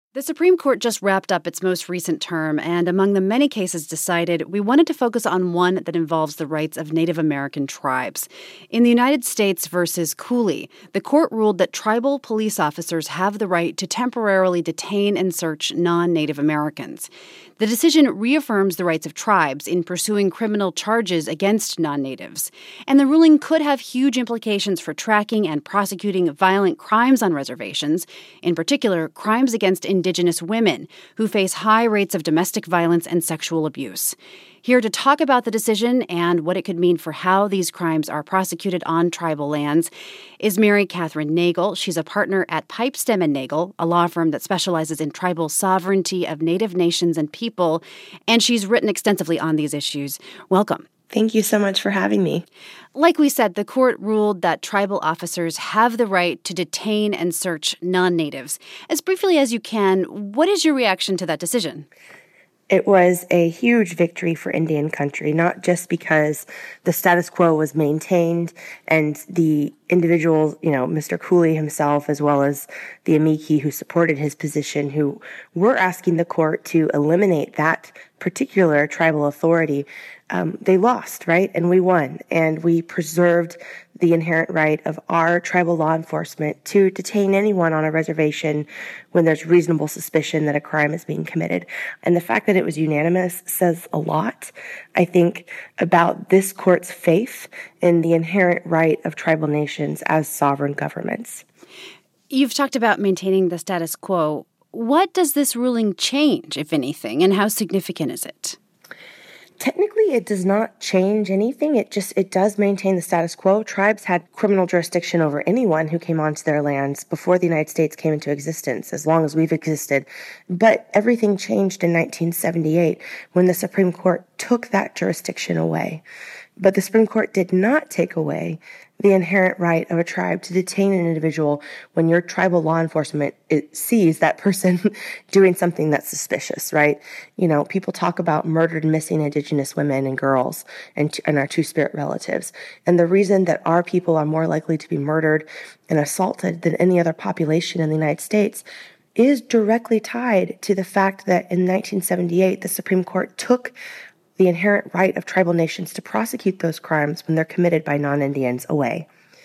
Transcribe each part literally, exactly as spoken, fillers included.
The Supreme Court just wrapped up its most recent term, and among the many cases decided, we wanted to focus on one that involves the rights of Native American tribes. In the United States versus Cooley, the court ruled that tribal police officers have the right to temporarily detain and search non-Native Americans. The decision reaffirms the rights of tribes in pursuing criminal charges against non-natives, and the ruling could have huge implications for tracking and prosecuting violent crimes on reservations, in particular, crimes against Indigenous women who face high rates of domestic violence and sexual abuse. Here to talk about the decision and what it could mean for how these crimes are prosecuted on tribal lands is Mary Catherine Nagle. She's a partner at Pipestem and Nagle, a law firm that specializes in tribal sovereignty of Native nations and people, and she's written extensively on these issues. Welcome. Thank you so much for having me. Like we said, the court ruled that tribal officers have the right to detain and search non-natives. As briefly as you can, what is your reaction to that decision? It was a huge victory for Indian country, not just because the status quo was maintained and the individuals, you know, Mister Cooley himself, as well as the amici who supported his position, who were asking the court to eliminate that particular tribal authority, um, they lost, right? And we won. And we preserved the inherent right of our tribal law enforcement to detain anyone on a reservation when there's reasonable suspicion that a crime is being committed. And the fact that it was unanimous says a lot, I think, about this court's faith in the inherent right of tribal nations as sovereign governments. You've talked about maintaining the status quo. What does this ruling change, if anything, and how significant is it? Technically, it does not change anything. It just, it does maintain the status quo. Tribes had criminal jurisdiction over anyone who came onto their lands before the United States came into existence, as long as we've existed. But everything changed in nineteen seventy-eight when the Supreme Court took that jurisdiction away. But the Supreme Court did not take away the inherent right of a tribe to detain an individual when your tribal law enforcement it sees that person doing something that's suspicious, right? You know, people talk about murdered and missing Indigenous women and girls and, and our two-spirit relatives. And the reason that our people are more likely to be murdered and assaulted than any other population in the United States is directly tied to the fact that in nineteen seventy-eight, the Supreme Court took the inherent right of tribal nations to prosecute those crimes when they're committed by non-Indians away.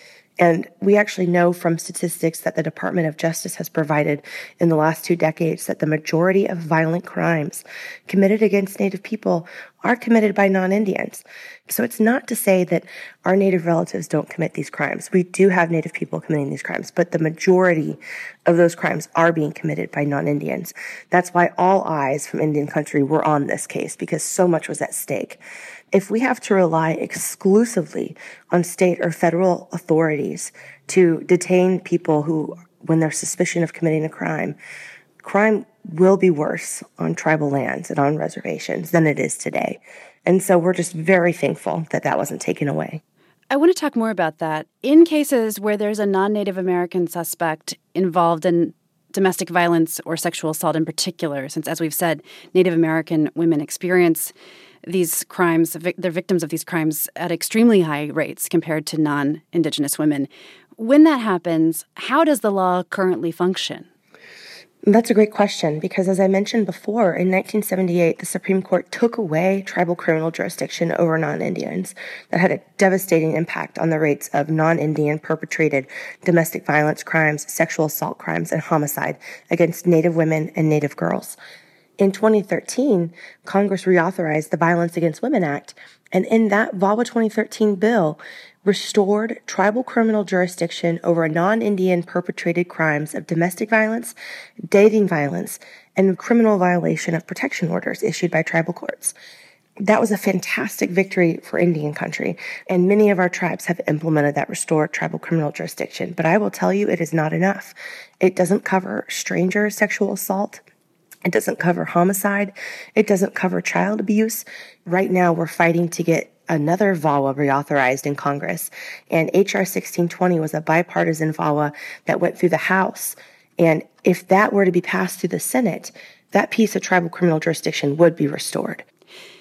And we actually know from statistics that the Department of Justice has provided in the last two decades that the majority of violent crimes committed against Native people are committed by non-Indians. So it's not to say that our Native relatives don't commit these crimes. We do have Native people committing these crimes, but the majority of those crimes are being committed by non-Indians. That's why all eyes from Indian country were on this case, because so much was at stake. If we have to rely exclusively on state or federal authorities to detain people who, when there's suspicion of committing a crime, crime will be worse on tribal lands and on reservations than it is today. And so we're just very thankful that that wasn't taken away. I want to talk more about that. In cases where there's a non-Native American suspect involved in domestic violence or sexual assault in particular, since, as we've said, Native American women experience these crimes, they're victims of these crimes at extremely high rates compared to non-Indigenous women. When that happens, how does the law currently function? That's a great question, because as I mentioned before, in nineteen seventy-eight, the Supreme Court took away tribal criminal jurisdiction over non-Indians. That had a devastating impact on the rates of non-Indian perpetrated domestic violence crimes, sexual assault crimes, and homicide against Native women and Native girls. In twenty thirteen, Congress reauthorized the Violence Against Women Act, and in that V A W A twenty thirteen bill, restored tribal criminal jurisdiction over non-Indian perpetrated crimes of domestic violence, dating violence, and criminal violation of protection orders issued by tribal courts. That was a fantastic victory for Indian country, and many of our tribes have implemented that restored tribal criminal jurisdiction. But I will tell you, it is not enough. It doesn't cover stranger sexual assault. It doesn't cover homicide. It doesn't cover child abuse. Right now, we're fighting to get another V A W A reauthorized in Congress. And H R sixteen twenty was a bipartisan V A W A that went through the House. And if that were to be passed through the Senate, that piece of tribal criminal jurisdiction would be restored.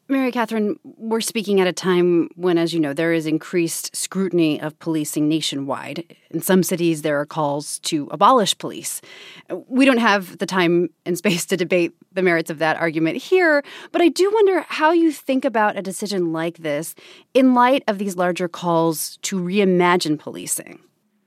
Mary Catherine, we're speaking at a time when, as you know, there is increased scrutiny of policing nationwide. In some cities, there are calls to abolish police. We don't have the time and space to debate the merits of that argument here, but I do wonder how you think about a decision like this in light of these larger calls to reimagine policing.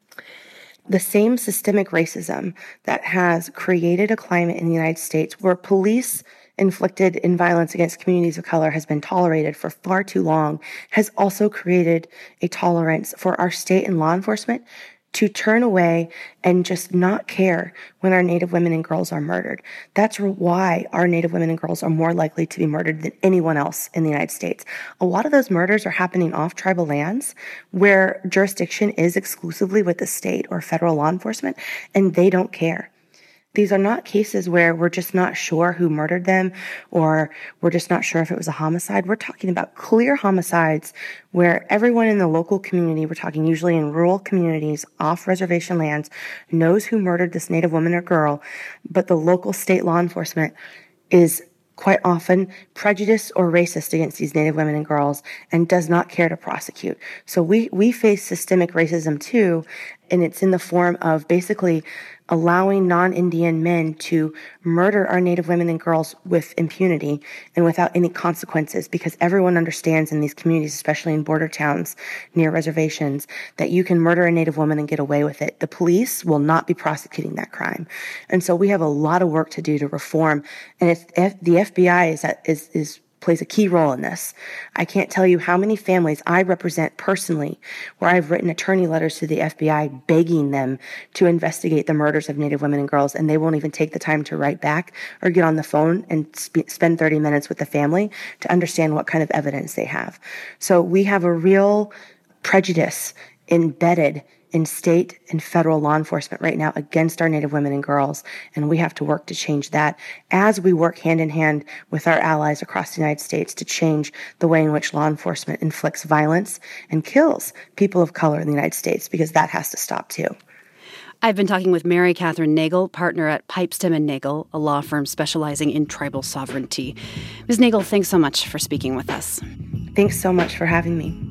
The same systemic racism that has created a climate in the United States where police inflicted in violence against communities of color has been tolerated for far too long has also created a tolerance for our state and law enforcement to turn away and just not care when our Native women and girls are murdered. That's why our Native women and girls are more likely to be murdered than anyone else in the United States. A lot of those murders are happening off tribal lands where jurisdiction is exclusively with the state or federal law enforcement, and they don't care. These are not cases where we're just not sure who murdered them or we're just not sure if it was a homicide. We're talking about clear homicides where everyone in the local community, we're talking usually in rural communities off reservation lands, knows who murdered this Native woman or girl, but the local state law enforcement is quite often prejudiced or racist against these Native women and girls and does not care to prosecute. So we, we face systemic racism too, and it's in the form of basically allowing non-Indian men to murder our Native women and girls with impunity and without any consequences, because everyone understands in these communities, especially in border towns near reservations, that you can murder a Native woman and get away with it. The police will not be prosecuting that crime. And so we have a lot of work to do to reform. And if, if the F B I is, is, is plays a key role in this. I can't tell you how many families I represent personally where I've written attorney letters to the F B I begging them to investigate the murders of Native women and girls, and they won't even take the time to write back or get on the phone and sp- spend thirty minutes with the family to understand what kind of evidence they have. So we have a real prejudice embedded in state and federal law enforcement right now against our Native women and girls, and we have to work to change that as we work hand in hand with our allies across the United States to change the way in which law enforcement inflicts violence and kills people of color in the United States, because that has to stop too. I've been talking with Mary Catherine Nagle, partner at Pipestem and Nagle, a law firm specializing in tribal sovereignty. Miz Nagle, thanks so much for speaking with us. Thanks so much for having me.